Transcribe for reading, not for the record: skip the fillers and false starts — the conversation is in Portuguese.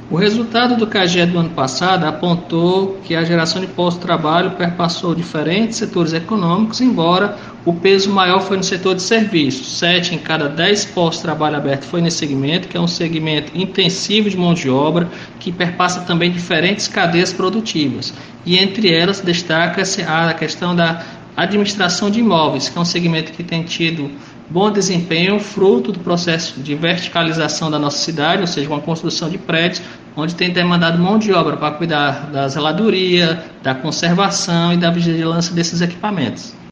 O resultado do CAGE do ano passado apontou que a geração de postos de trabalho perpassou diferentes setores econômicos, embora o peso maior foi no setor de serviços. 7 em cada 10 postos de trabalho abertos foi nesse segmento, que é um segmento intensivo de mão de obra, que perpassa também diferentes cadeias produtivas. E entre elas destaca-se a questão da administração de imóveis, que é um segmento que tem tido bom desempenho, fruto do processo de verticalização da nossa cidade, ou seja, uma construção de prédios, onde tem demandado mão de obra para cuidar da zeladoria, da conservação e da vigilância desses equipamentos.